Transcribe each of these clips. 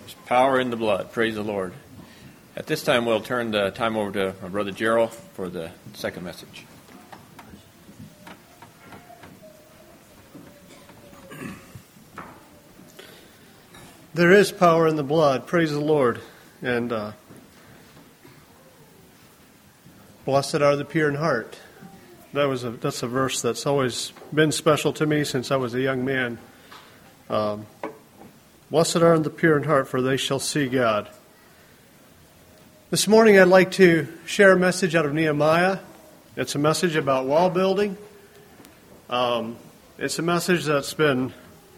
There's power in the blood. Praise the Lord. At this time, we'll turn the time over to my brother Gerald for the second message. There is power in the blood. Praise the Lord. And blessed are the pure in heart. That's a verse that's always been special to me since I was a young man. Blessed are the pure in heart, for they shall see God. This morning I'd like to share a message out of Nehemiah. It's a message about wall building. It's a message that's been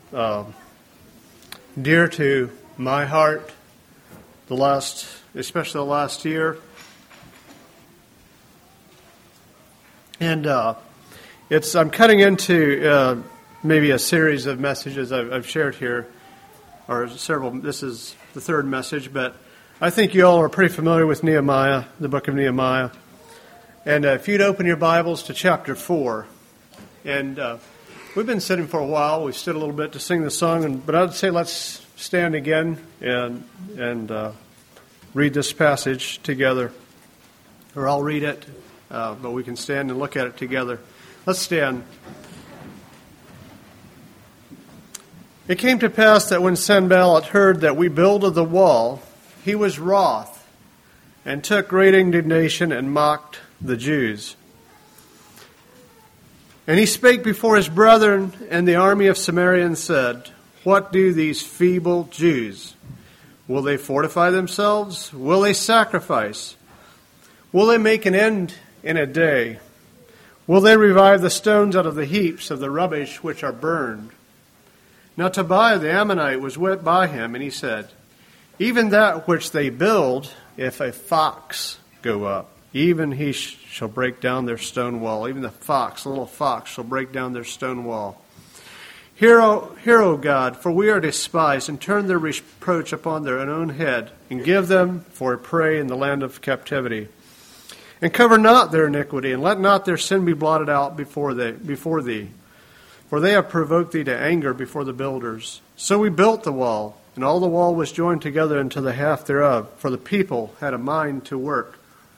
dear to my heart especially the last year. And I'm cutting into maybe a series of messages I've shared here, or several. This is the third message, but I think you all are pretty familiar with Nehemiah, the book of Nehemiah. And if you'd open your Bibles to chapter 4. And we've been sitting for a while. We stood a little bit to sing the song, but I'd say let's stand again and read this passage together. Or I'll read it, but we can stand and look at it together. Let's stand. It came to pass that when Sanballat heard that we builded the wall, he was wroth, and took great indignation and mocked the Jews. And he spake before his brethren and the army of Samaria and said, What do these feeble Jews? Will they fortify themselves? Will they sacrifice? Will they make an end in a day? Will they revive the stones out of the heaps of the rubbish which are burned? Now Tobiah the Ammonite was wet by him, and he said, Even that which they build, if a fox go up, even he shall break down their stone wall. Even the little fox, shall break down their stone wall. Hear, O God, for we are despised, and turn their reproach upon their own head, and give them for a prey in the land of captivity. And cover not their iniquity, and let not their sin be blotted out before thee. For they have provoked thee to anger before the builders. So we built the wall, and all the wall was joined together unto the half thereof, for the people had a mind to work.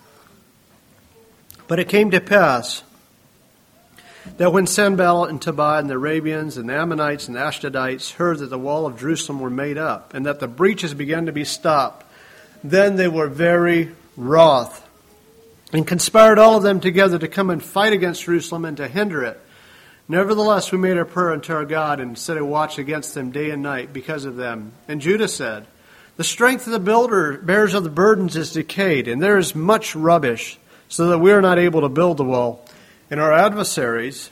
But it came to pass that when Sanballat and Tobiah and the Arabians and the Ammonites and the Ashdodites heard that the wall of Jerusalem were made up, and that the breaches began to be stopped, then they were very wroth, and conspired all of them together to come and fight against Jerusalem and to hinder it. Nevertheless, we made our prayer unto our God and set a watch against them day and night because of them. And Judah said, The strength of the bearers of the burdens is decayed, and there is much rubbish, so that we are not able to build the wall. And our adversaries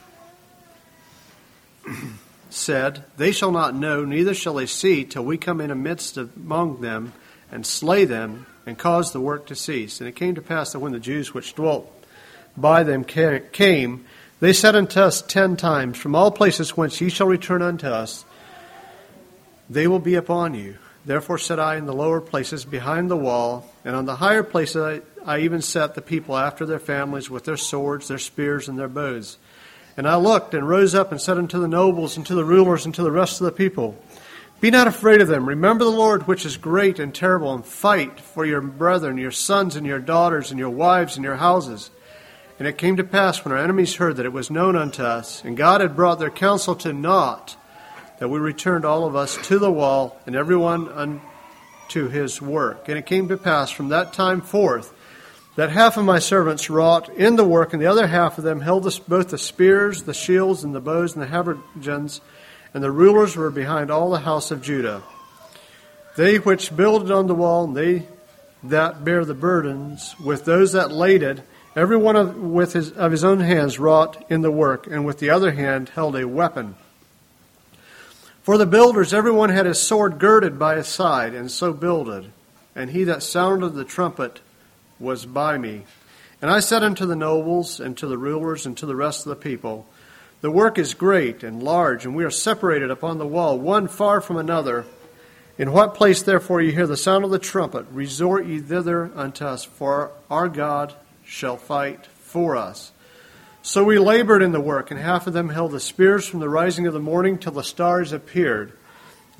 said, They shall not know, neither shall they see, till we come in amidst among them, and slay them, and cause the work to cease. And it came to pass that when the Jews which dwelt by them came, they said unto us 10 times, From all places whence ye shall return unto us, they will be upon you. Therefore said I in the lower places behind the wall, and on the higher places I even set the people after their families with their swords, their spears, and their bows. And I looked and rose up and said unto the nobles and to the rulers and to the rest of the people, Be not afraid of them. Remember the Lord, which is great and terrible, and fight for your brethren, your sons and your daughters, and your wives and your houses. And it came to pass when our enemies heard that it was known unto us, and God had brought their counsel to naught, that we returned all of us to the wall, and every one unto his work. And it came to pass from that time forth, that half of my servants wrought in the work, and the other half of them held both the spears, the shields, and the bows, and the habergeons, and the rulers were behind all the house of Judah. They which builded on the wall, and they that bear the burdens, with those that laded, every one of his own hands wrought in the work, and with the other hand held a weapon. For the builders, every one had his sword girded by his side, and so builded. And he that sounded the trumpet was by me. And I said unto the nobles, and to the rulers, and to the rest of the people, The work is great and large, and we are separated upon the wall, one far from another. In what place therefore ye hear the sound of the trumpet, resort ye thither unto us, for our God shall fight for us. So we labored in the work, and half of them held the spears from the rising of the morning till the stars appeared.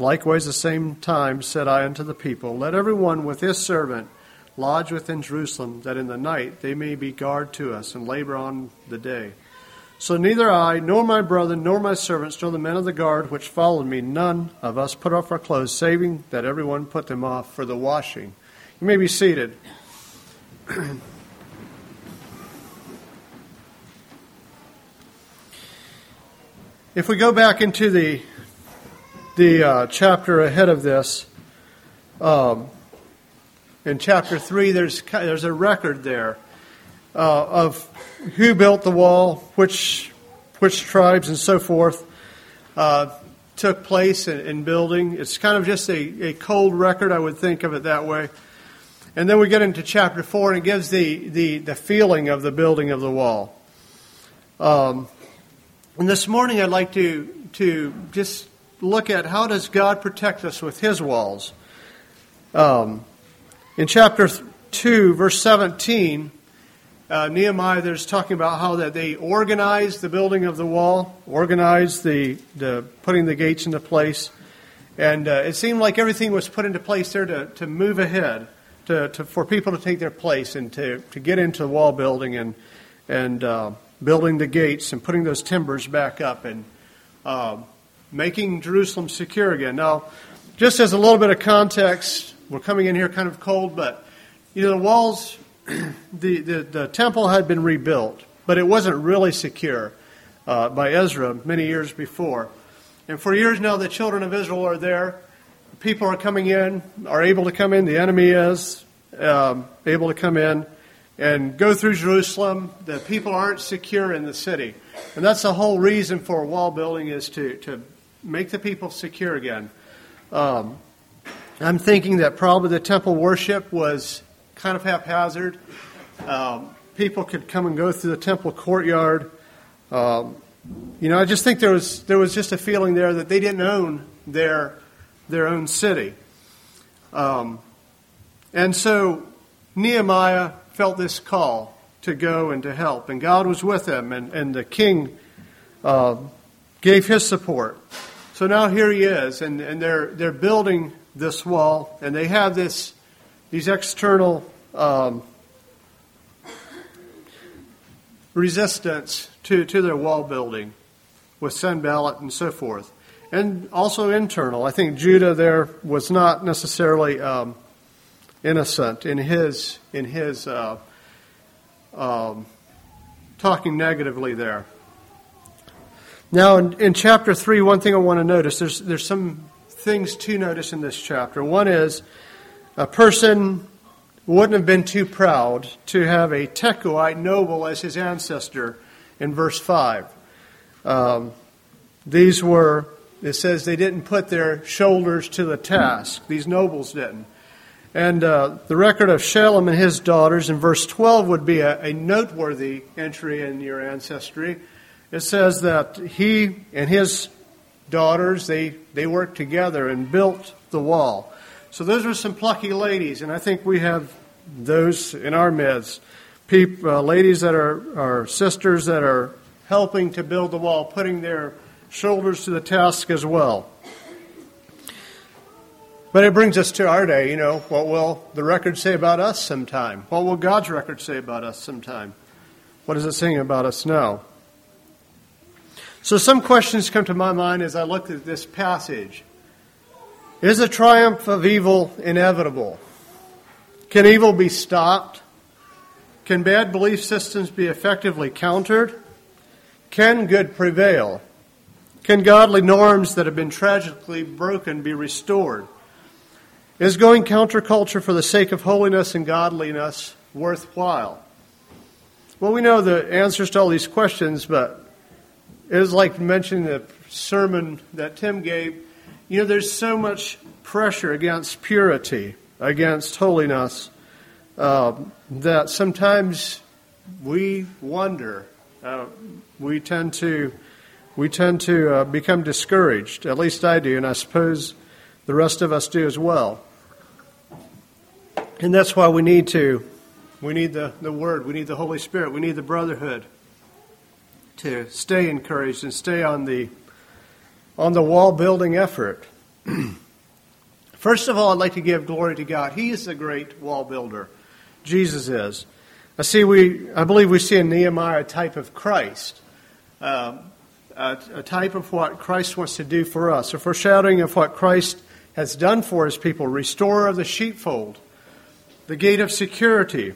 Likewise, the same time said I unto the people, let every one with his servant lodge within Jerusalem, that in the night they may be guard to us, and labor on the day. So neither I, nor my brother, nor my servants, nor the men of the guard which followed me, none of us put off our clothes, saving that every one put them off for the washing. You may be seated. If we go back into the chapter ahead of this, in chapter 3, there's a record there of who built the wall, which tribes and so forth took place in building. It's kind of just a cold record, I would think of it that way. And then we get into chapter 4, and it gives the feeling of the building of the wall. And this morning I'd like to just look at how does God protect us with His walls. In chapter 2, verse 17, Nehemiah, there's talking about how that they organized the building of the wall, organized the putting the gates into place, and it seemed like everything was put into place there to move ahead, for people to take their place and to get into the wall building and building the gates and putting those timbers back up and making Jerusalem secure again. Now, just as a little bit of context, we're coming in here kind of cold, but the walls, the temple had been rebuilt, but it wasn't really secure by Ezra many years before. And for years now, the children of Israel are there. People are coming in, are able to come in. The enemy is able to come in and go through Jerusalem. The people aren't secure in the city. And that's the whole reason for wall building, is to make the people secure again. I'm thinking that probably the temple worship was kind of haphazard. People could come and go through the temple courtyard. I just think there was just a feeling there that they didn't own their own city. And so Nehemiah felt this call to go and to help, and God was with him, and the king gave his support. So now here he is, and they're building this wall, and they have these external resistance to their wall building with Sanballat and so forth, and also internal. I think Judah there was not necessarily innocent in his talking negatively there. Now, in chapter 3, one thing I want to notice, there's some things to notice in this chapter. One is a person wouldn't have been too proud to have a Tekoite noble as his ancestor in verse 5. It says they didn't put their shoulders to the task. These nobles didn't. And the record of Shalom and his daughters in verse 12 would be a noteworthy entry in your ancestry. It says that he and his daughters, they worked together and built the wall. So those were some plucky ladies, and I think we have those in our midst. Ladies that are sisters that are helping to build the wall, putting their shoulders to the task as well. But it brings us to our day, what will the record say about us sometime? What will God's record say about us sometime? What is it saying about us now? So some questions come to my mind as I look at this passage. Is the triumph of evil inevitable? Can evil be stopped? Can bad belief systems be effectively countered? Can good prevail? Can godly norms that have been tragically broken be restored? Is going counterculture for the sake of holiness and godliness worthwhile? Well, we know the answers to all these questions, but it was like mentioning the sermon that Tim gave. There's so much pressure against purity, against holiness, that sometimes we wonder. We tend to become discouraged. At least I do, and I suppose the rest of us do as well. And that's why we need the Word, we need the Holy Spirit, we need the brotherhood to stay encouraged and stay on the wall building effort. First of all, I'd like to give glory to God. He is the great wall builder. Jesus is. I believe we see in Nehemiah a type of Christ, a type of what Christ wants to do for us, a foreshadowing of what Christ has done for his people, restorer of the sheepfold, the gate of security.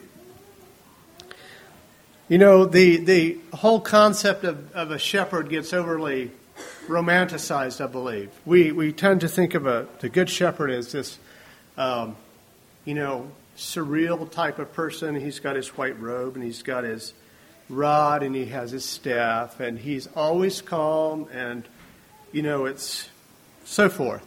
You know, the whole concept of a shepherd gets overly romanticized, I believe. We tend to think of the good shepherd as this, surreal type of person. He's got his white robe, and he's got his rod, and he has his staff, and he's always calm, and, it's so forth.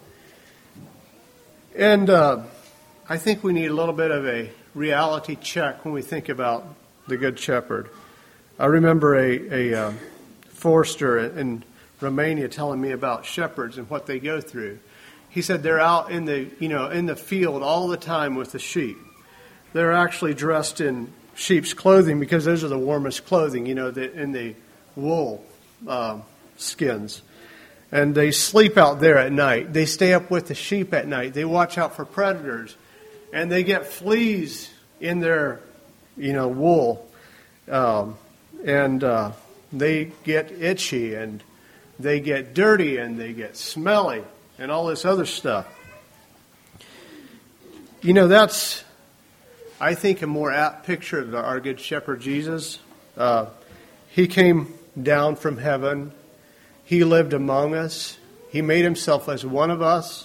And I think we need a little bit of a reality check when we think about the Good Shepherd. I remember a forester in Romania telling me about shepherds and what they go through. He said they're out in the field all the time with the sheep. They're actually dressed in sheep's clothing because those are the warmest clothing, in the wool skins. And they sleep out there at night. They stay up with the sheep at night. They watch out for predators. And they get fleas in their, wool. And they get itchy, and they get dirty, and they get smelly, and all this other stuff. That's, I think, a more apt picture of our Good Shepherd Jesus. He came down from heaven. He lived among us. He made himself as one of us.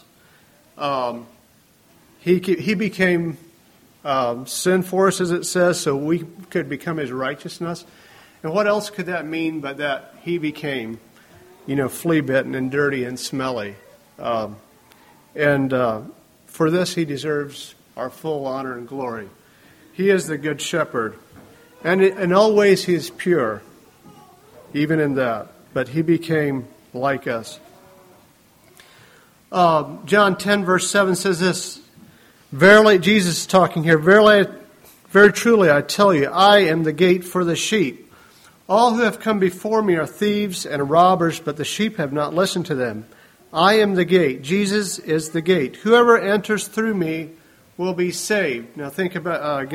He became sin for us, as it says, so we could become his righteousness. And what else could that mean but that he became, flea-bitten and dirty and smelly? And for this, he deserves our full honor and glory. He is the Good Shepherd. And in all ways, he is pure, even in that. But he became like us. John 10, verse 7 says this, Verily, Jesus is talking here, Verily, very truly, I tell you, I am the gate for the sheep. All who have come before me are thieves and robbers, but the sheep have not listened to them. I am the gate. Jesus is the gate. Whoever enters through me will be saved. Now think about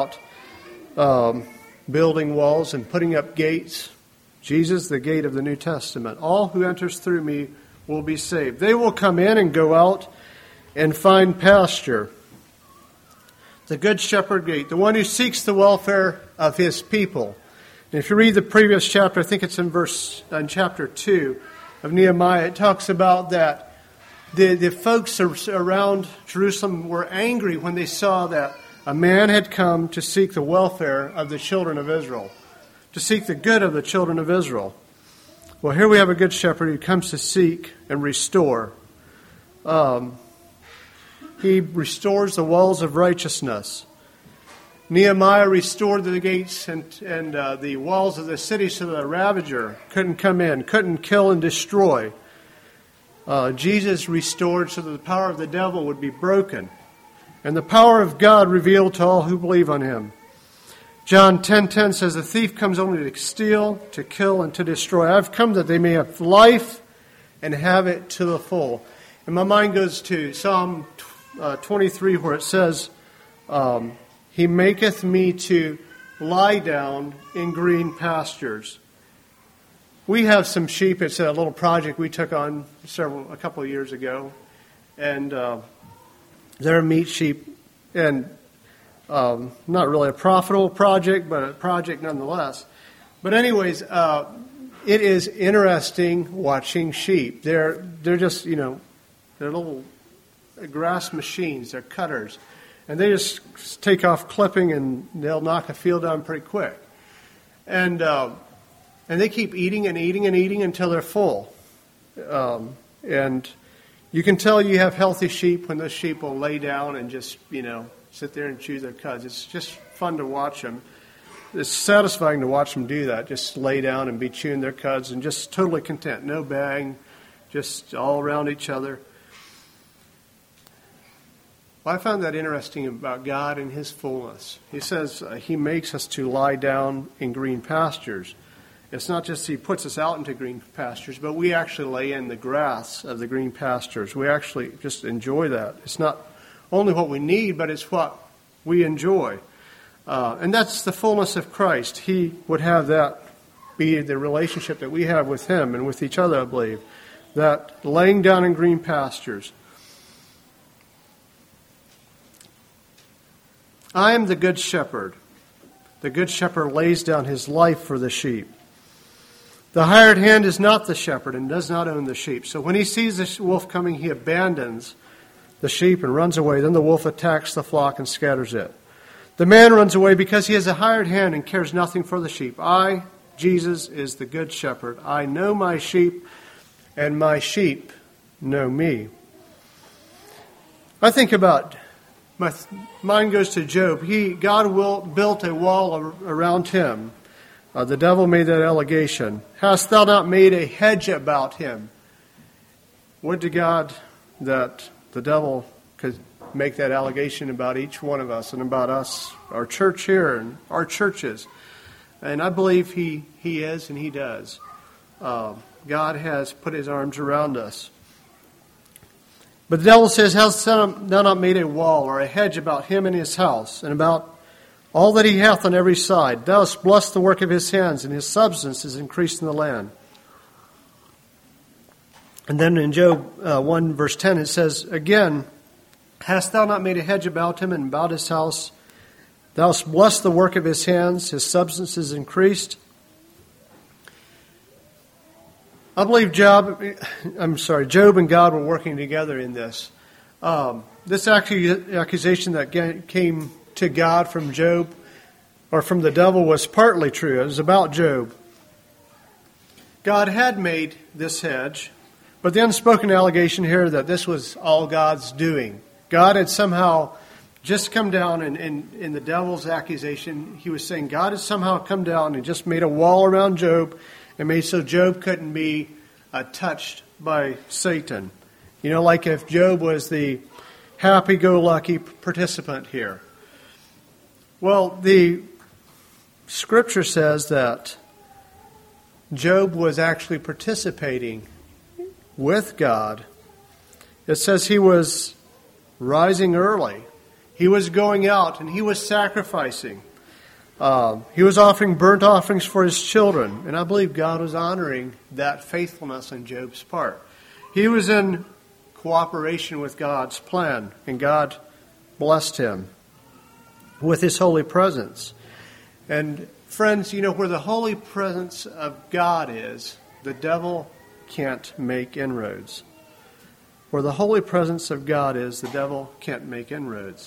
building walls and putting up gates. Jesus, the gate of the New Testament. All who enters through me will be saved. They will come in and go out and find pasture. The Good Shepherd gate, the one who seeks the welfare of his people. And if you read the previous chapter, I think it's in chapter 2 of Nehemiah, it talks about that the folks around Jerusalem were angry when they saw that a man had come to seek the welfare of the children of Israel, to seek the good of the children of Israel. Well, here we have a Good Shepherd who comes to seek and restore. He restores the walls of righteousness. Nehemiah restored the gates and the walls of the city so that a ravager couldn't come in, couldn't kill and destroy. Jesus restored so that the power of the devil would be broken, and the power of God revealed to all who believe on him. John 10:10 says, The thief comes only to steal, to kill, and to destroy. I've come that they may have life and have it to the full. And my mind goes to Psalm 23, where it says, He maketh me to lie down in green pastures. We have some sheep. It's a little project we took on a couple of years ago. And they're meat sheep. And not really a profitable project, but a project nonetheless. But anyways, it is interesting watching sheep. They're just, they're little grass machines. They're cutters. And they just take off clipping, and they'll knock a field down pretty quick. And they keep eating and eating and eating until they're full. And you can tell you have healthy sheep when those sheep will lay down and just, sit there and chew their cuds. It's just fun to watch them. It's satisfying to watch them do that, just lay down and be chewing their cuds and just totally content. No bang, just all around each other. Well, I found that interesting about God and his fullness. He says he makes us to lie down in green pastures. It's not just He puts us out into green pastures, but we actually lay in the grass of the green pastures. We actually just enjoy that. It's not only what we need, but it's what we enjoy. And that's the fullness of Christ. He would have that be the relationship that we have with Him and with each other, I believe. That laying down in green pastures. I am the good shepherd. The good shepherd lays down his life for the sheep. The hired hand is not the shepherd and does not own the sheep. So when he sees the wolf coming, he abandons the sheep and runs away. Then the wolf attacks the flock and scatters it. The man runs away because he is a hired hand and cares nothing for the sheep. I, Jesus, is the good shepherd. I know my sheep, and my sheep know me. I think about, my mind goes to Job. God built a wall around him. The devil made that allegation. Hast thou not made a hedge about him? Would to God that the devil could make that allegation about each one of us and about us, our church here and our churches. And I believe he is and he does. God has put his arms around us. But the devil says, hast thou not made a wall or a hedge about him and his house, and about all that he hath on every side? Thou hast blessed the work of his hands, and his substance is increased in the land. And then in Job 1 verse 10 it says, again, hast thou not made a hedge about him and about his house? Thou hast blessed the work of his hands, his substance is increased. I believe Job and God were working together in this. This accusation that came to God from Job, or from the devil, was partly true. It was about Job. God had made this hedge, but the unspoken allegation here that this was all God's doing. God had somehow just come down, and in the devil's accusation, he was saying God had somehow come down and just made a wall around Job, and made so Job couldn't be touched by Satan. You know, like if Job was the happy-go-lucky participant here. Well, the Scripture says that Job was actually participating with God. It says he was rising early. He was going out and he was sacrificing. He was offering burnt offerings for his children. And I believe God was honoring that faithfulness on Job's part. He was in cooperation with God's plan, and God blessed him with his holy presence. And friends, you know, where the holy presence of God is, the devil can't make inroads. Where the holy presence of God is, the devil can't make inroads.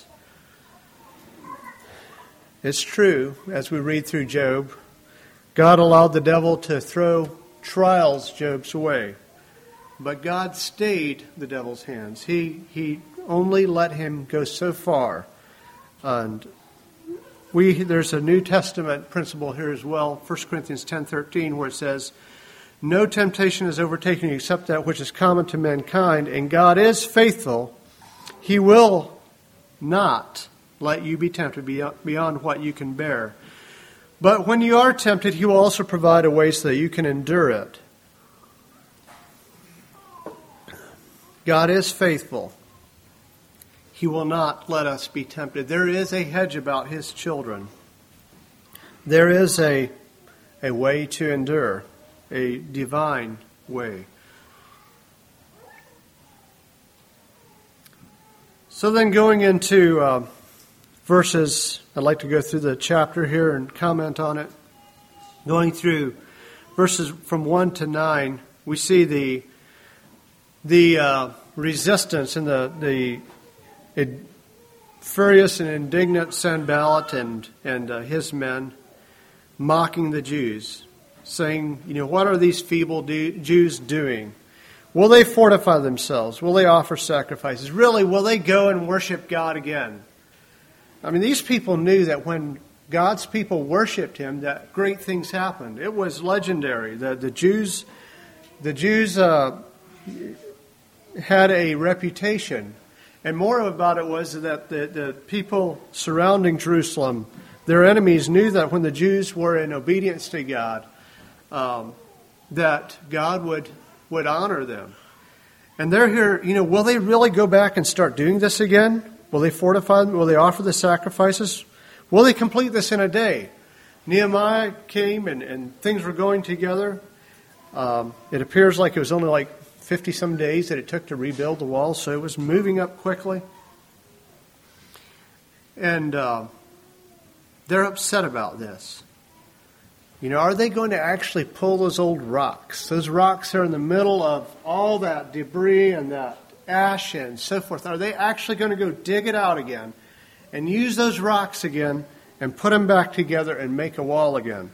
It's true, as we read through Job, God allowed the devil to throw trials Job's way. But God stayed the devil's hands. He only let him go so far. And there's a New Testament principle here as well, 1 Corinthians 10:13, where it says, no temptation has overtaken you except that which is common to mankind, and God is faithful. He will not let you be tempted beyond what you can bear. But when you are tempted, He will also provide a way so that you can endure it. God is faithful. He will not let us be tempted. There is a hedge about His children. There is a way to endure, a divine way. So then going into verses, I'd like to go through the chapter here and comment on it. Going through verses from 1 to 9, we see the resistance and the furious and indignant Sanballat and his men mocking the Jews, saying, you know, what are these feeble Jews doing? Will they fortify themselves? Will they offer sacrifices? Really, will they go and worship God again? I mean, these people knew that when God's people worshipped Him, that great things happened. It was legendary. The Jews had a reputation. And more about it was that the people surrounding Jerusalem, their enemies, knew that when the Jews were in obedience to God, that God would honor them. And they're here, will they really go back and start doing this again? Will they fortify them? Will they offer the sacrifices? Will they complete this in a day? Nehemiah came and things were going together. It appears like it was only like 50-some days that it took to rebuild the wall, so it was moving up quickly. And they're upset about this. Are they going to actually pull those old rocks? Those rocks are in the middle of all that debris and that ash and so forth. Are they actually going to go dig it out again and use those rocks again and put them back together and make a wall again?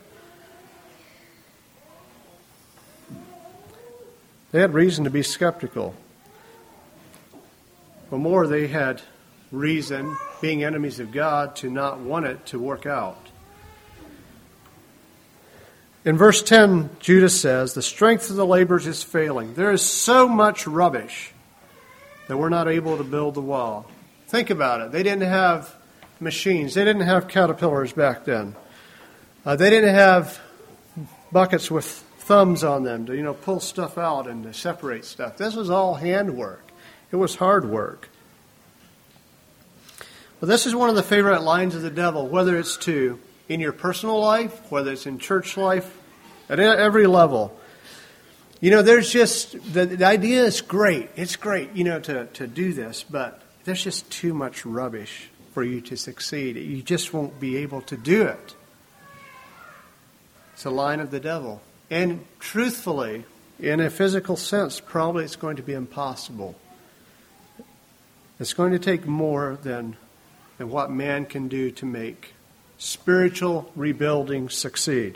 They had reason to be skeptical. But more, they had reason, being enemies of God, to not want it to work out. In verse 10, Judah says, the strength of the laborers is failing. There is so much rubbish that we're not able to build the wall. Think about it. They didn't have machines. They didn't have caterpillars back then. They didn't have buckets with thumbs on them to, pull stuff out and to separate stuff. This was all handwork. It was hard work. Well, this is one of the favorite lines of the devil, whether it's in your personal life, whether it's in church life, at every level. There's just, the idea is great. It's great, to do this, but there's just too much rubbish for you to succeed. You just won't be able to do it. It's a line of the devil. And truthfully, in a physical sense, probably it's going to be impossible. It's going to take more than what man can do to make spiritual rebuilding succeed.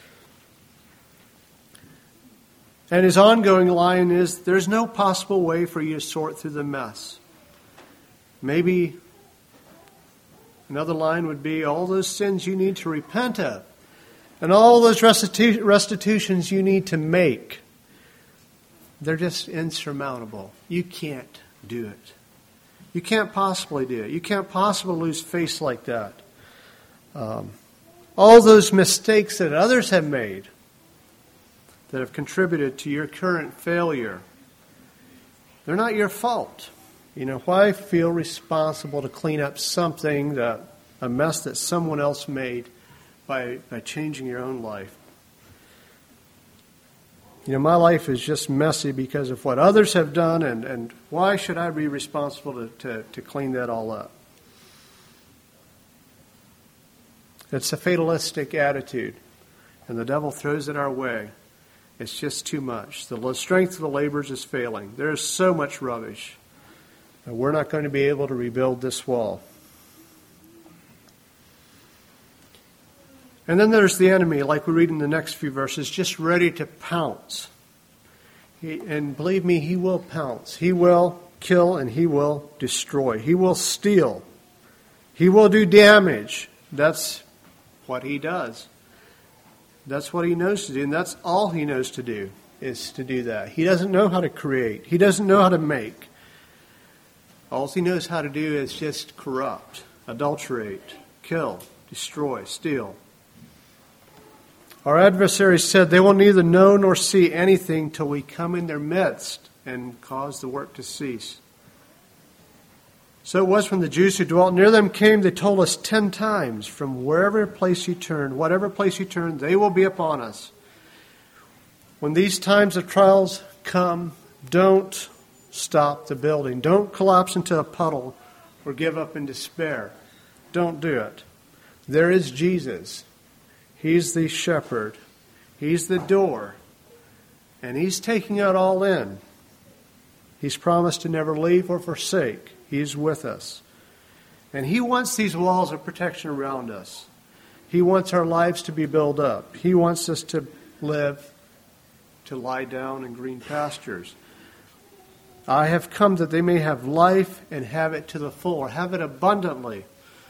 And his ongoing line is, there's no possible way for you to sort through the mess. Maybe another line would be, all those sins you need to repent of, and all those restitutions you need to make, they're just insurmountable. You can't do it. You can't possibly do it. You can't possibly lose face like that. All those mistakes that others have made that have contributed to your current failure, they're not your fault. Why feel responsible to clean up a mess that someone else made by changing your own life? My life is just messy because of what others have done, and why should I be responsible to clean that all up? It's a fatalistic attitude, and the devil throws it our way. It's just too much. The strength of the laborers is failing. There is so much rubbish. And we're not going to be able to rebuild this wall. And then there's the enemy, like we read in the next few verses, just ready to pounce. And believe me, he will pounce. He will kill and he will destroy. He will steal. He will do damage. That's what he does. That's what he knows to do, and that's all he knows to do, is to do that. He doesn't know how to create. He doesn't know how to make. All he knows how to do is just corrupt, adulterate, kill, destroy, steal. Our adversaries said they will neither know nor see anything till we come in their midst and cause the work to cease. So it was when the Jews who dwelt near them came, they told us 10 times, from whatever place you turn, they will be upon us. When these times of trials come, don't stop the building. Don't collapse into a puddle or give up in despair. Don't do it. There is Jesus. He's the shepherd. He's the door. And he's taking it all in. He's promised to never leave or forsake. He's with us. And he wants these walls of protection around us. He wants our lives to be built up. He wants us to live, to lie down in green pastures. I have come that they may have life and have it to the full, or have it abundantly.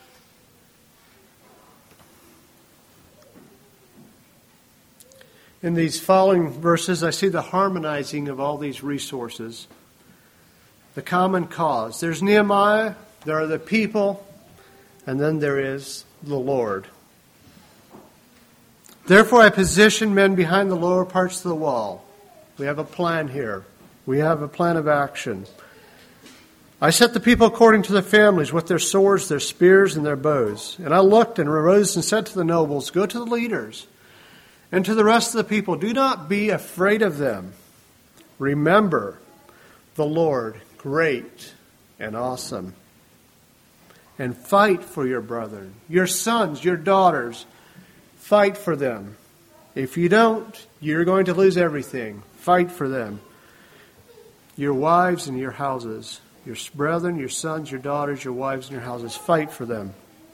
In these following verses, I see the harmonizing of all these resources. The common cause. There's Nehemiah, there are the people, and then there is the Lord. Therefore I positioned men behind the lower parts of the wall. We have a plan here. We have a plan of action. I set the people according to their families with their swords, their spears, and their bows. And I looked and arose and said to the nobles, go to the leaders and to the rest of the people, do not be afraid of them. Remember the Lord, great and awesome. And fight for your brethren, your sons, your daughters. Fight for them. If you don't, you're going to lose everything. Fight for them. Your wives and your houses. Your brethren, your sons, your daughters, your wives, and your houses. Fight for them.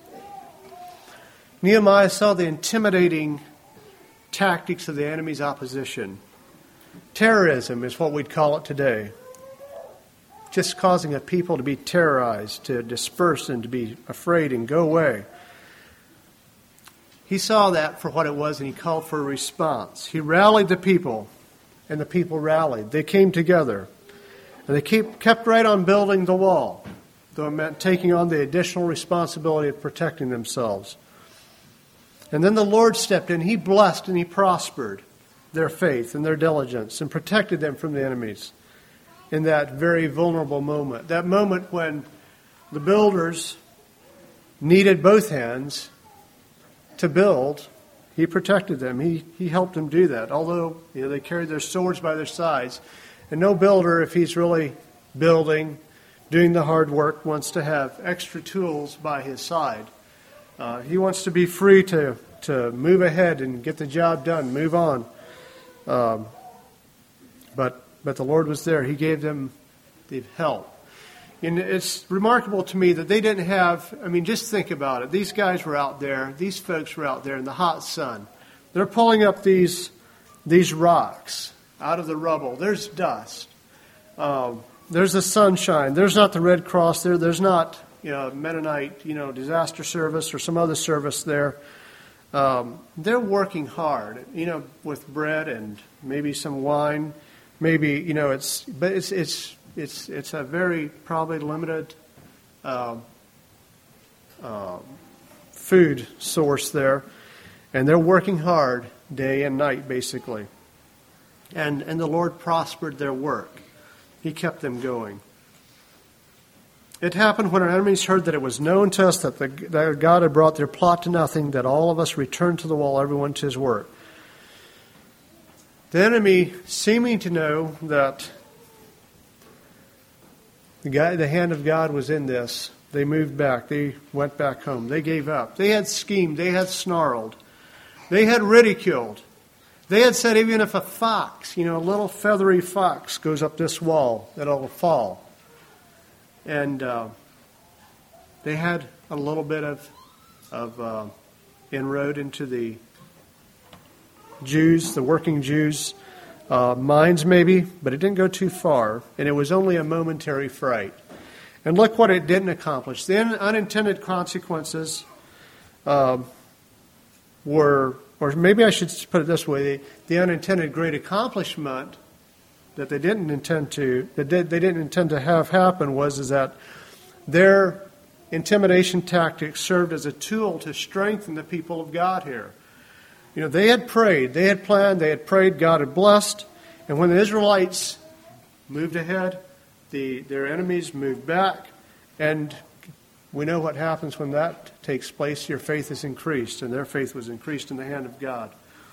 Nehemiah saw the intimidating tactics of the enemy's opposition. Terrorism is what we'd call it today. Just causing a people to be terrorized, to disperse and to be afraid and go away. He saw that for what it was, and he called for a response. He rallied the people, and the people rallied. They came together. And they kept right on building the wall, though it meant taking on the additional responsibility of protecting themselves. And then the Lord stepped in. He blessed and he prospered their faith and their diligence and protected them from the enemies in that very vulnerable moment. That moment when the builders needed both hands to build, he protected them. He helped them do that. Although they carried their swords by their sides. And no builder, if he's really building, doing the hard work, wants to have extra tools by his side. He wants to be free to move ahead and get the job done, move on. But the Lord was there. He gave them the help. And it's remarkable to me that they didn't have, just think about it. These guys were out there, these folks were out there in the hot sun. They're pulling up these rocks out of the rubble. There's dust. There's the sunshine. There's not the Red Cross there. There's not Mennonite disaster service or some other service there. They're working hard, with bread and maybe some wine. Maybe it's a very probably limited food source there, and they're working hard day and night basically. And the Lord prospered their work. He kept them going. It happened when our enemies heard that it was known to us that that God had brought their plot to nothing, that all of us returned to the wall, everyone to his work. The enemy, seeming to know that the hand of God was in this, they moved back. They went back home. They gave up. They had schemed. They had snarled. They had ridiculed. They had said even if a fox, a little feathery fox goes up this wall, that it'll fall. And they had a little bit of inroad into the Jews, the working Jews' minds maybe, but it didn't go too far, and it was only a momentary fright. And look what it didn't accomplish. The unintended consequences were, or maybe I should put it this way, the unintended great accomplishment that they didn't intend to have happen is that their intimidation tactics served as a tool to strengthen the people of God here. They had prayed, they had planned, they had prayed, God had blessed, and when the Israelites moved ahead, their enemies moved back, and we know what happens when that takes place. Your faith is increased, and their faith was increased in the hand of God.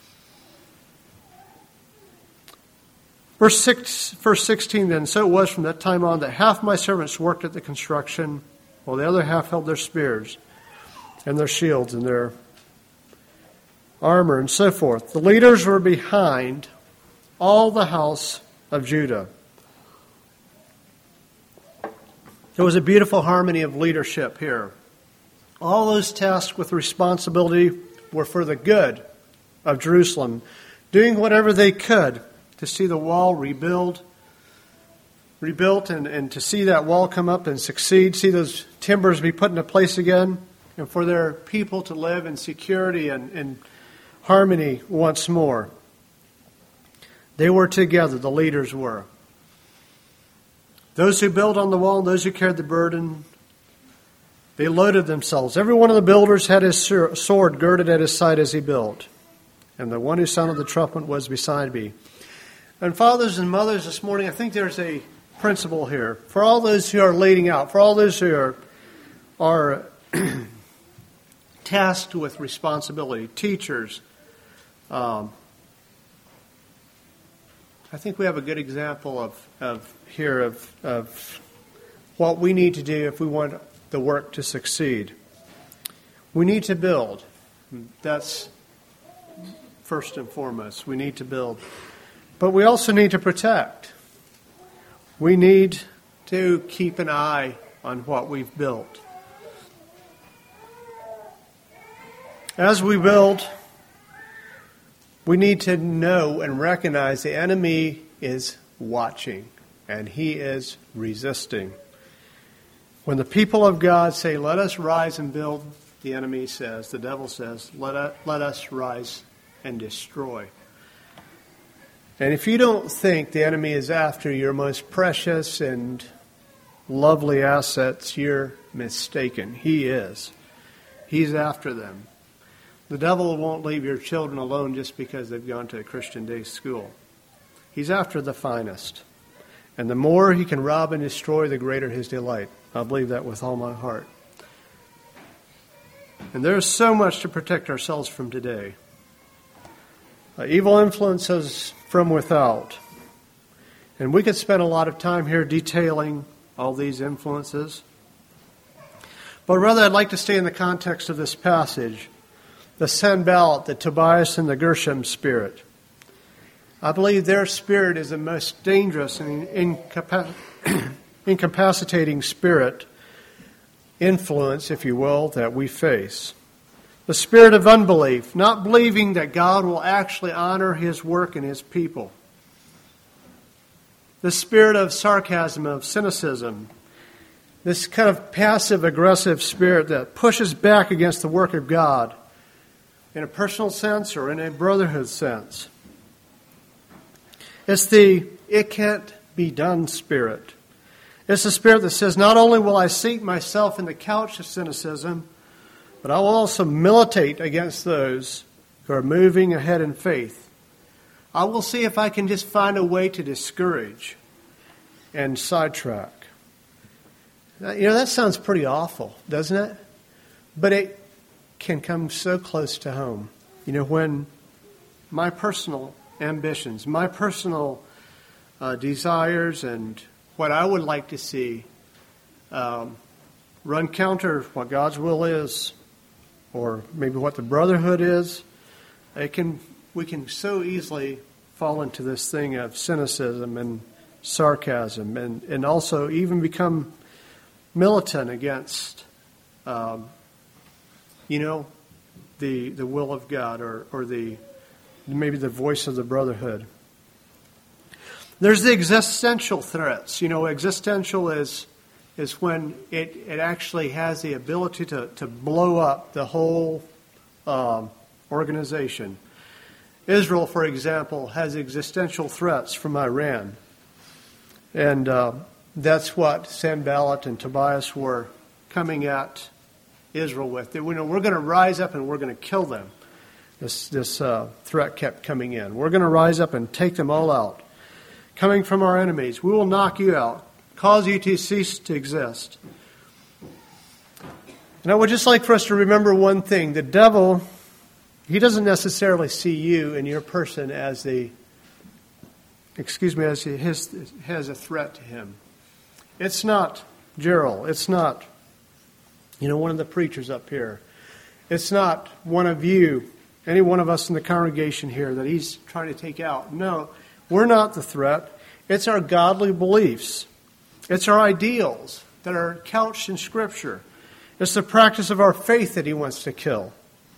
Verse 16 then, so it was from that time on that half my servants worked at the construction, while the other half held their spears and their shields and their armor and so forth. The leaders were behind all the house of Judah. There was a beautiful harmony of leadership here. All those tasked with responsibility were for the good of Jerusalem, doing whatever they could to see the wall rebuilt and to see that wall come up and succeed, see those timbers be put into place again, and for their people to live in security and harmony once more. They were together, the leaders were. Those who built on the wall and those who carried the burden, they loaded themselves. Every one of the builders had his sword girded at his side as he built. And the one who sounded the trumpet was beside me. And fathers and mothers, this morning, I think there's a principle here. For all those who are leading out, for all those who are tasked with responsibility, teachers, I think we have a good example of what we need to do if we want the work to succeed. We need to build. That's first and foremost. We need to build. But we also need to protect. We need to keep an eye on what we've built. As we build, we need to know and recognize the enemy is watching and he is resisting. When the people of God say, let us rise and build, the enemy says, the devil says, let us rise and destroy. And if you don't think the enemy is after your most precious and lovely assets, you're mistaken. He is. He's after them. The devil won't leave your children alone just because they've gone to a Christian day school. He's after the finest. And the more he can rob and destroy, the greater his delight. I believe that with all my heart. And there's so much to protect ourselves from today. Evil influences from without. And we could spend a lot of time here detailing all these influences. But rather, I'd like to stay in the context of this passage. The Sanballat, the Tobias, and the Gershom spirit. I believe their spirit is the most dangerous and incapacitating spirit, influence, if you will, that we face. The spirit of unbelief, not believing that God will actually honor His work and His people. The spirit of sarcasm, of cynicism, this kind of passive-aggressive spirit that pushes back against the work of God in a personal sense or in a brotherhood sense. It's the it can't be done spirit. It's the spirit that says, not only will I sink myself in the couch of cynicism, but I will also militate against those who are moving ahead in faith. I will see if I can just find a way to discourage and sidetrack. That sounds pretty awful, doesn't it? But it can come so close to home. When my personal ambitions, my personal desires, and what I would like to see run counter what God's will is, or maybe what the brotherhood is, we can so easily fall into this thing of cynicism and sarcasm, and also even become militant against, the will of God, or maybe the voice of the brotherhood. There's the existential threats. Existential is when it actually has the ability to blow up the whole organization. Israel, for example, has existential threats from Iran. And that's what Sanballat and Tobias were coming at Israel with. We're going to rise up and we're going to kill them. This threat kept coming in. We're going to rise up and take them all out. Coming from our enemies, we will knock you out, cause you to cease to exist. And I would just like for us to remember one thing. The devil, he doesn't necessarily see you and your person as a threat to him. It's not Gerald. It's not, one of the preachers up here. It's not one of you, any one of us in the congregation here that he's trying to take out. No, we're not the threat. It's our godly beliefs. It's our ideals that are couched in Scripture. It's the practice of our faith that he wants to kill.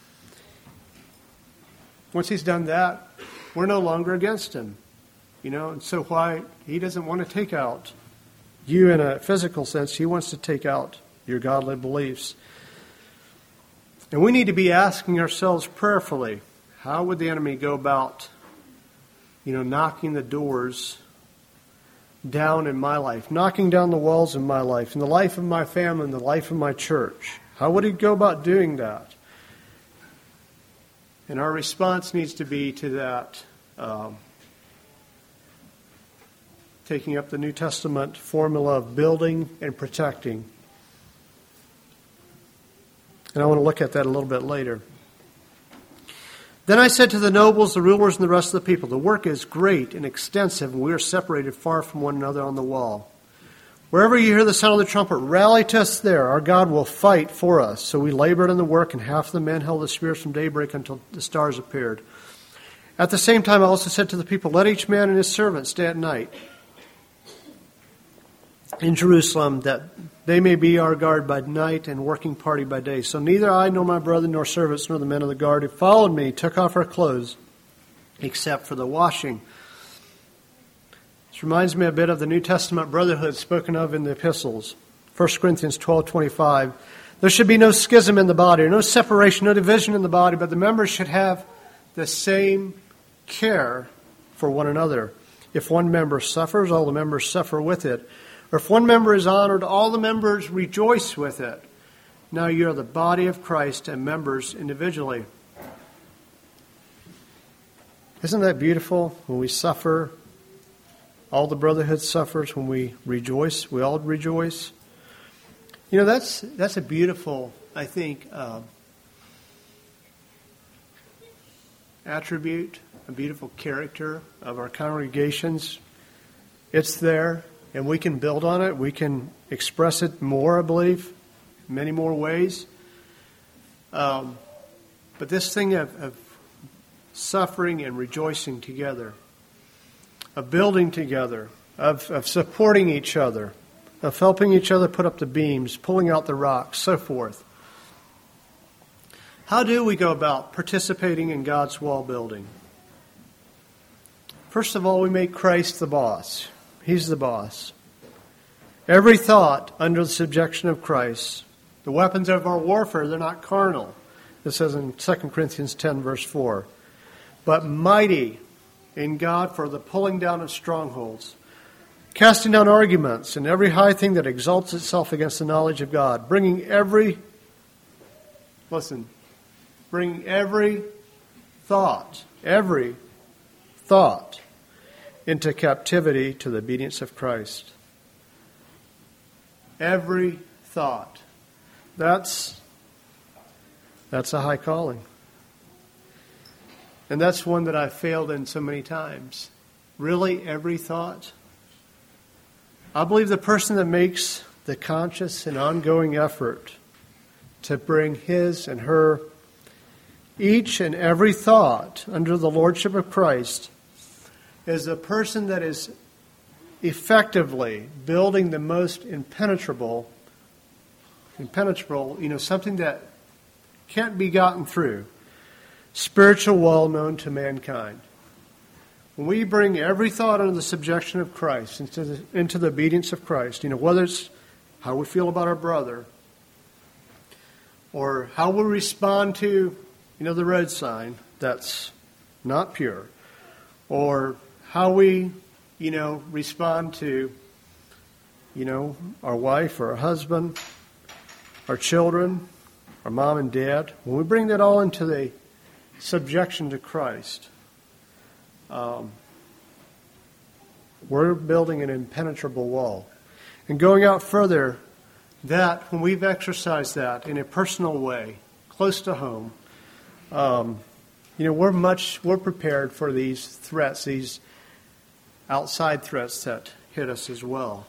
Once he's done that, we're no longer against him. And so why he doesn't want to take out you in a physical sense. He wants to take out your godly beliefs. And we need to be asking ourselves prayerfully, how would the enemy go about, knocking the doors down in my life, knocking down the walls in my life, in the life of my family, in the life of my church? How would he go about doing that? And our response needs to be to that, taking up the New Testament formula of building and protecting. And I want to look at that a little bit later. Then I said to the nobles, the rulers, and the rest of the people, the work is great and extensive, and we are separated far from one another on the wall. Wherever you hear the sound of the trumpet, rally to us there. Our God will fight for us. So we labored in the work, and half the men held the spears from daybreak until the stars appeared. At the same time, I also said to the people, let each man and his servant stay at night in Jerusalem, that they may be our guard by night and working party by day. So neither I nor my brother nor servants nor the men of the guard who followed me took off our clothes except for the washing. This reminds me a bit of the New Testament brotherhood spoken of in the epistles. 1 Corinthians 12:25. There should be no schism in the body, or no separation, no division in the body, but the members should have the same care for one another. If one member suffers, all the members suffer with it. Or if one member is honored, all the members rejoice with it. Now you are the body of Christ and members individually. Isn't that beautiful? When we suffer, all the brotherhood suffers. When we rejoice, we all rejoice. You know, that's a beautiful, I think, attribute, a beautiful character of our congregations. It's there. And we can build on it. We can express it more, I believe, in many more ways. But this thing of suffering and rejoicing together, of building together, of supporting each other, of helping each other put up the beams, pulling out the rocks, so forth. How do we go about participating in God's wall building? First of all, we make Christ the boss. He's the boss. Every thought under the subjection of Christ. The weapons of our warfare, they're not carnal. This says in 2 Corinthians 10, verse 4. But mighty in God for the pulling down of strongholds, casting down arguments and every high thing that exalts itself against the knowledge of God, bringing every thought into captivity to the obedience of Christ. Every thought. That's a high calling. And that's one that I've failed in so many times. Really, every thought? I believe the person that makes the conscious and ongoing effort to bring his and her each and every thought under the lordship of Christ is a person that is effectively building the most impenetrable, something that can't be gotten through, spiritual wall known to mankind. When we bring every thought under the subjection of Christ, into the obedience of Christ, whether it's how we feel about our brother, or how we respond to, the road sign that's not pure, or how we, respond to, our wife or our husband, our children, our mom and dad. When we bring that all into the subjection to Christ, we're building an impenetrable wall. And going out further, that when we've exercised that in a personal way, close to home, we're prepared for these threats, these outside threats that hit us as well.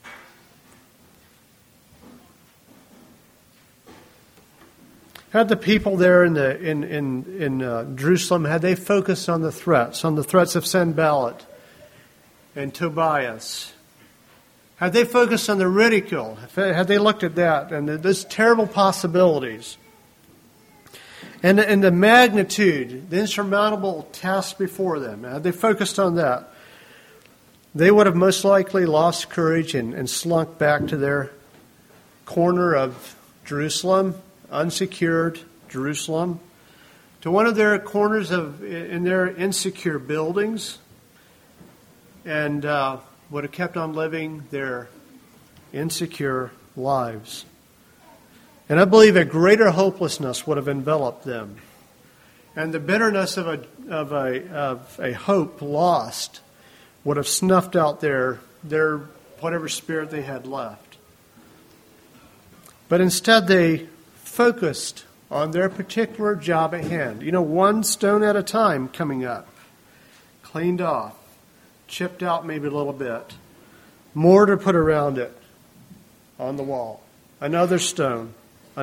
Had the people there in Jerusalem, had they focused on the threats of Sanballat and Tobias, had they focused on the ridicule, had they looked at that and those terrible possibilities, and the magnitude, the insurmountable task before them, had they focused on that, they would have most likely lost courage and slunk back to their corner of Jerusalem, unsecured Jerusalem, to one of their corners in their insecure buildings, and would have kept on living their insecure lives. And I believe a greater hopelessness would have enveloped them. And the bitterness of a hope lost would have snuffed out their whatever spirit they had left. But instead they focused on their particular job at hand. One stone at a time coming up, cleaned off, chipped out maybe a little bit, mortar put around it on the wall, another stone,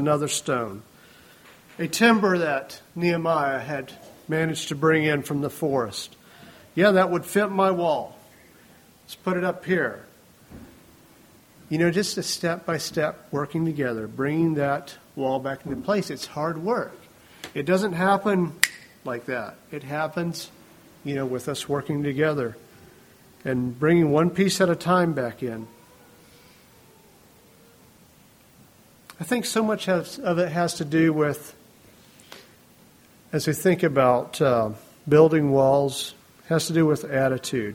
a timber that Nehemiah had managed to bring in from the forest. Yeah, that would fit my wall. Let's put it up here. Just a step-by-step working together, bringing that wall back into place. It's hard work. It doesn't happen like that. It happens, with us working together and bringing one piece at a time back in. I think so much of it has to do with, as we think about building walls, has to do with attitude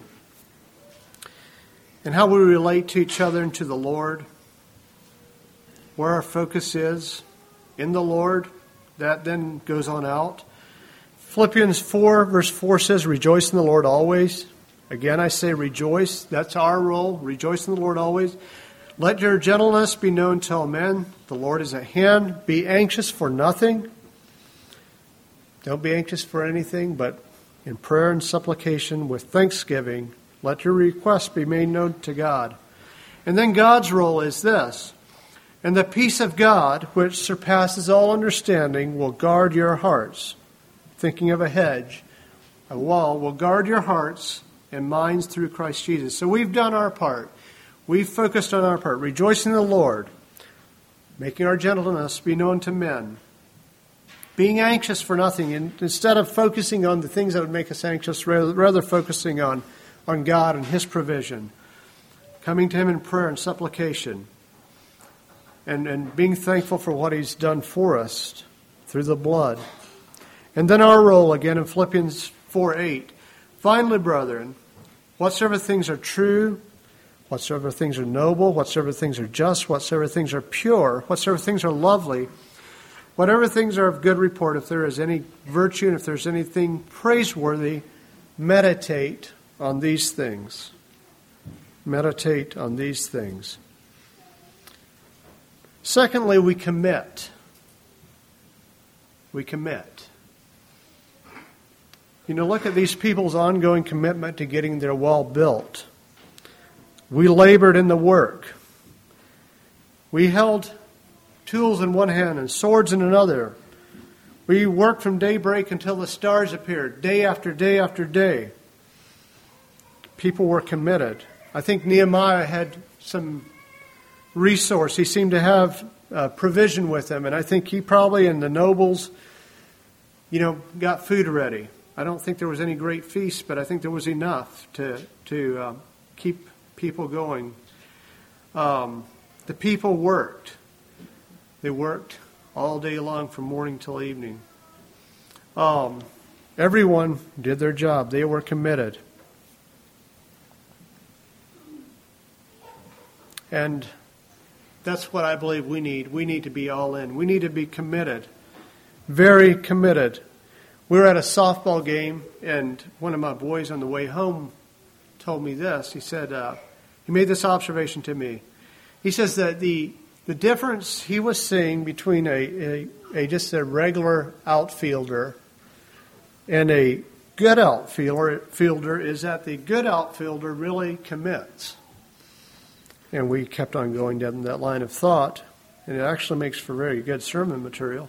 and how we relate to each other and to the Lord, where our focus is in the Lord. That then goes on out. Philippians 4, verse 4 says, "Rejoice in the Lord always." Again, I say rejoice. That's our role. Rejoice in the Lord always. "Let your gentleness be known to all men. The Lord is at hand. Be anxious for nothing." Don't be anxious for anything, but in prayer and supplication with thanksgiving, let your requests be made known to God. And then God's role is this: "And the peace of God, which surpasses all understanding, will guard your hearts." Thinking of a hedge, a wall will guard your hearts and minds through Christ Jesus. So we've done our part. We've focused on our part. Rejoicing in the Lord, making our gentleness be known to men, being anxious for nothing, and instead of focusing on the things that would make us anxious, rather focusing on God and His provision, coming to Him in prayer and supplication, and being thankful for what He's done for us through the blood. And then our role, again, in Philippians 4:8. "Finally, brethren, whatsoever things are true, whatsoever things are noble, whatsoever things are just, whatsoever things are pure, whatsoever things are lovely, whatever things are of good report, if there is any virtue and if there's anything praiseworthy, meditate on these things." Meditate on these things. Secondly, we commit. We commit. Look at these people's ongoing commitment to getting their wall built. We labored in the work. We held tools in one hand and swords in another. We worked from daybreak until the stars appeared, day after day after day. People were committed. I think Nehemiah had some resource. He seemed to have provision with him, and I think he probably and the nobles, got food ready. I don't think there was any great feast, but I think there was enough to keep people going. The people worked. They worked all day long from morning till evening. Everyone did their job. They were committed. And that's what I believe we need. We need to be all in. We need to be committed. Very committed. We were at a softball game, and one of my boys on the way home told me this. He said, he made this observation to me. He says that the difference he was seeing between just a regular outfielder and a good outfielder is that the good outfielder really commits. And we kept on going down that line of thought, and it actually makes for very good sermon material.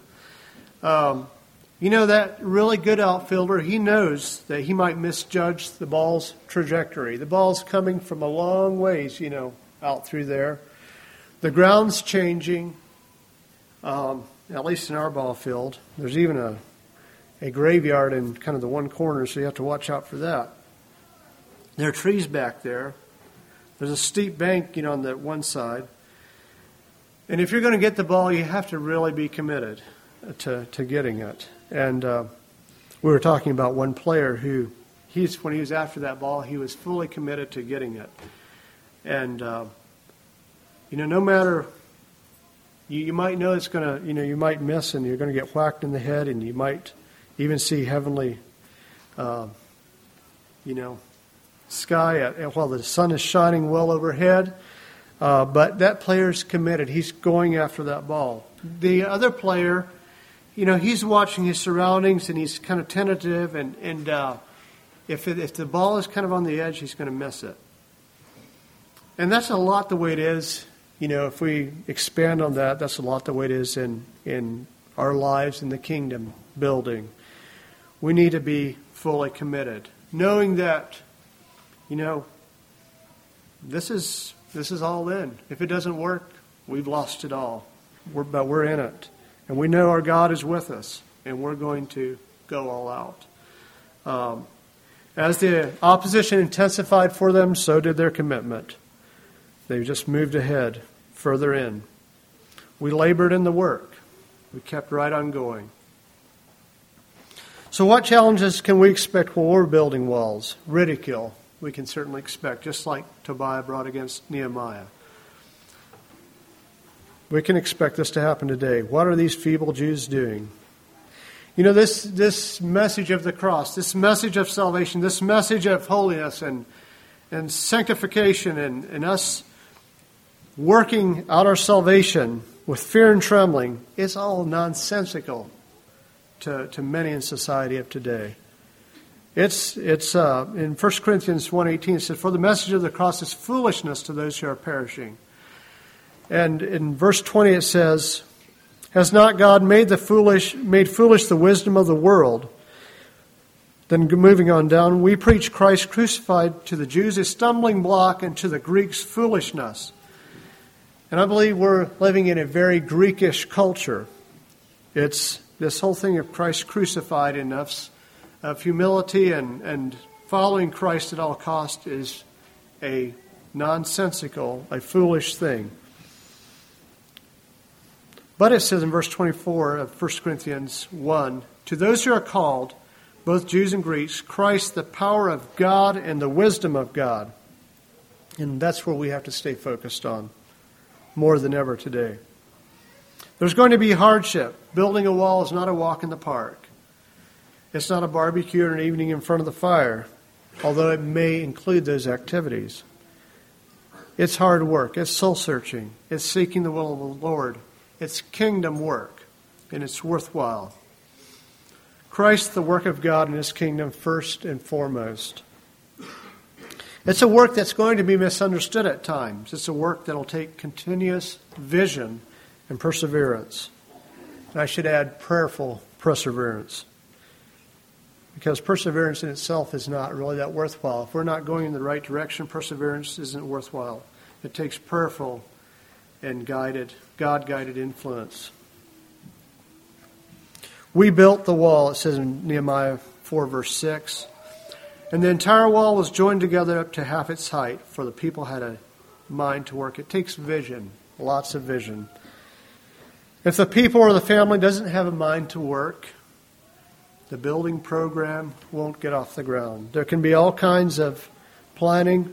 That really good outfielder, he knows that he might misjudge the ball's trajectory. The ball's coming from a long ways, out through there. The ground's changing, at least in our ball field. There's even a graveyard in kind of the one corner, so you have to watch out for that. There are trees back there. There's a steep bank, on that one side. And if you're going to get the ball, you have to really be committed to getting it. And we were talking about one player who, when he was after that ball, he was fully committed to getting it. And, no matter, you might know it's going to, you might miss and you're going to get whacked in the head and you might even see heavenly, sky while the sun is shining well overhead. But that player's committed. He's going after that ball. The other player, he's watching his surroundings and he's kind of tentative. And if the ball is kind of on the edge, he's going to miss it. And that's a lot the way it is. If we expand on that, that's a lot the way it is in our lives in the kingdom building. We need to be fully committed, knowing that, this is all in. If it doesn't work, we've lost it all. But we're in it. And we know our God is with us, and we're going to go all out. As the opposition intensified for them, so did their commitment. They just moved ahead, further in. We labored in the work. We kept right on going. So what challenges can we expect while we're building walls? Ridicule, we can certainly expect, just like Tobiah brought against Nehemiah. We can expect this to happen today. What are these feeble Jews doing? This message of the cross, this message of salvation, this message of holiness and sanctification and us working out our salvation with fear and trembling is all nonsensical to many in society of today. It's in 1 Corinthians 1:18 it says, "For the message of the cross is foolishness to those who are perishing." And in verse 20 it says, "Has not God made foolish the wisdom of the world?" Then moving on down, "We preach Christ crucified, to the Jews a stumbling block, and to the Greeks foolishness." And I believe we're living in a very Greekish culture. It's this whole thing of Christ crucified in us, of humility and following Christ at all cost is a nonsensical, a foolish thing. But it says in verse 24 of 1 Corinthians 1, "To those who are called, both Jews and Greeks, Christ the power of God and the wisdom of God." And that's where we have to stay focused on more than ever today. There's going to be hardship. Building a wall is not a walk in the park. It's not a barbecue or an evening in front of the fire, although it may include those activities. It's hard work. It's soul searching. It's seeking the will of the Lord. It's kingdom work, and it's worthwhile. Christ, the work of God in His kingdom, first and foremost. It's a work that's going to be misunderstood at times. It's a work that will take continuous vision and perseverance. And I should add prayerful perseverance. Because perseverance in itself is not really that worthwhile. If we're not going in the right direction, perseverance isn't worthwhile. It takes prayerful and God-guided influence. We built the wall, it says in Nehemiah 4, verse 6. And the entire wall was joined together up to half its height, for the people had a mind to work. It takes vision, lots of vision. If the people or the family doesn't have a mind to work, the building program won't get off the ground. There can be all kinds of planning.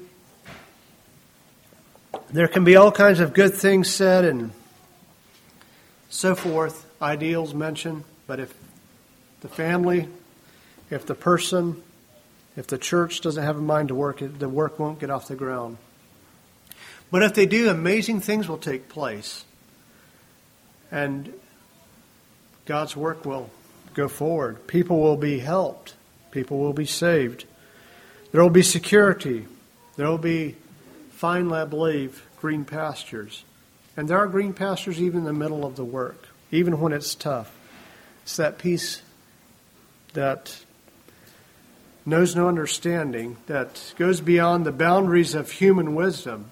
There can be all kinds of good things said and so forth, ideals mentioned. But if the family, if the person, if the church doesn't have a mind to work, the work won't get off the ground. But if they do, amazing things will take place. And God's work will go forward. People will be helped. People will be saved. There will be security. There will be, finally, I believe, green pastures. And there are green pastures even in the middle of the work, even when it's tough. It's that peace that knows no understanding, that goes beyond the boundaries of human wisdom.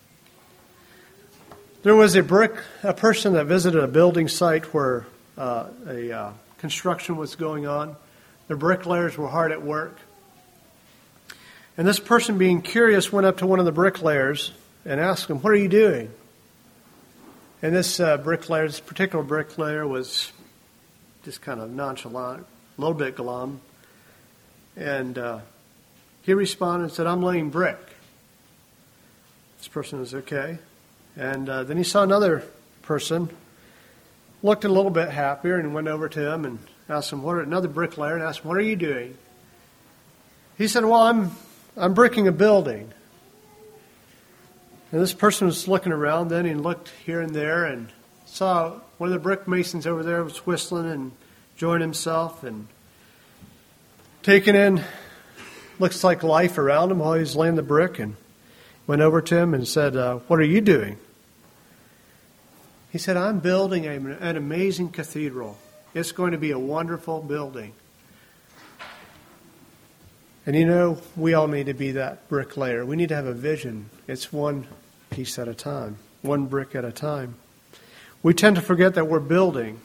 There was a person that visited a building site where a construction was going on. The bricklayers were hard at work. And this person, being curious, went up to one of the bricklayers and asked him, "What are you doing?" And this particular bricklayer was just kind of nonchalant, a little bit glum. And he responded and said, "I'm laying brick." This person was okay. And then he saw another person, looked a little bit happier, and went over to him and asked him, another bricklayer, and asked him, "What are you doing?" He said, "Well, I'm bricking a building." And this person was looking around then, and looked here and there, and saw one of the brick masons over there was whistling and enjoying himself and taking in, looks like life around him while he was laying the brick, and went over to him and said, "What are you doing?" He said, "I'm building an amazing cathedral. It's going to be a wonderful building." And we all need to be that bricklayer. We need to have a vision. It's one piece at a time, one brick at a time. We tend to forget that we're building.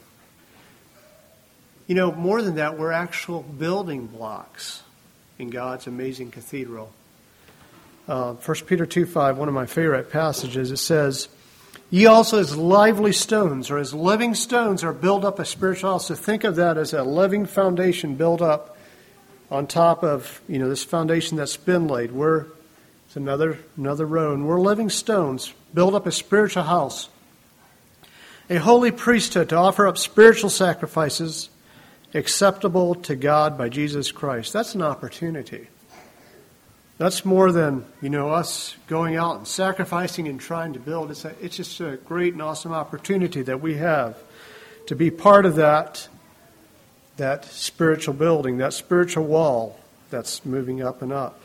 More than that, we're actual building blocks in God's amazing cathedral. 1 Peter 2:5, one of my favorite passages, it says, "Ye also as lively stones," or as living stones, are built up a spiritual house. So think of that as a living foundation built up on top of, this foundation that's been laid. It's another row, and we're living stones, build up a spiritual house. A holy priesthood to offer up spiritual sacrifices acceptable to God by Jesus Christ. That's an opportunity. That's more than, us going out and sacrificing and trying to build. It's just a great and awesome opportunity that we have to be part of that spiritual building, that spiritual wall that's moving up and up.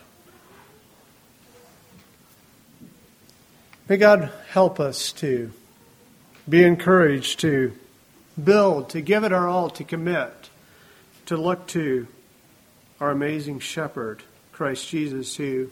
May God help us to be encouraged to build, to give it our all, to commit, to look to our amazing shepherd, Christ Jesus, who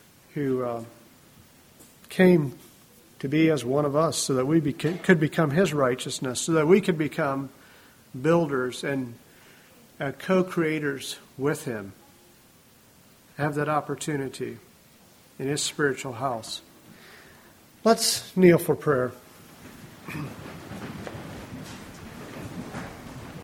came to be as one of us so that we could become his righteousness, so that we could become builders and co-creators with him. Have that opportunity in his spiritual house. Let's kneel for prayer.